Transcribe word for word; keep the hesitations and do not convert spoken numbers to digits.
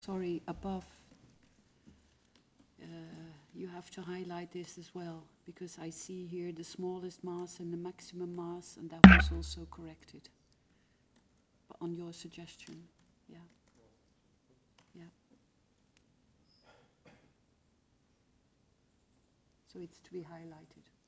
Sorry, above, uh, you have to highlight this as well, because I see here the smallest mass and the maximum mass, and that was also corrected. But on your suggestion, yeah. Yeah. So it's to be highlighted.